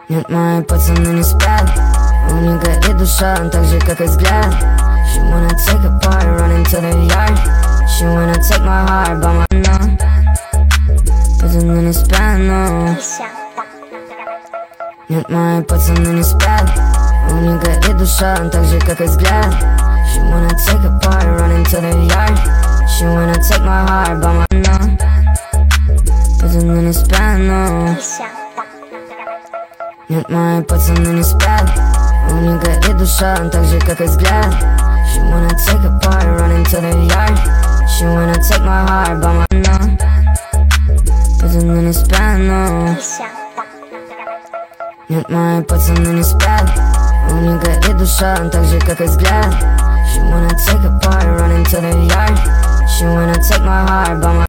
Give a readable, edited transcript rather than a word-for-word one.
Нет, мои пацаны не спят. У них горит душа, так же, как и взгляд. She wanna take a part, run into the yard. She wanna take my heart, but my no. Пацаны не спят, no. Нет, мои пацаны не спят. У них горит душа, так же, как и взгляд. She wanna take a part, run into the yard. She wanna take my heart, but my no. Пацаны не спят, no. Нет, мои пацаны не спят. У них горит душа, так же, как и взгляд. She wanna take a part, run into the yard. She wanna take my heart, but my no. Пацаны не спят, no. Нет, мои пацаны не спят. У них горит душа, так же, как и взгляд. She wanna take a part, run into the yard. She wanna take my heart, but my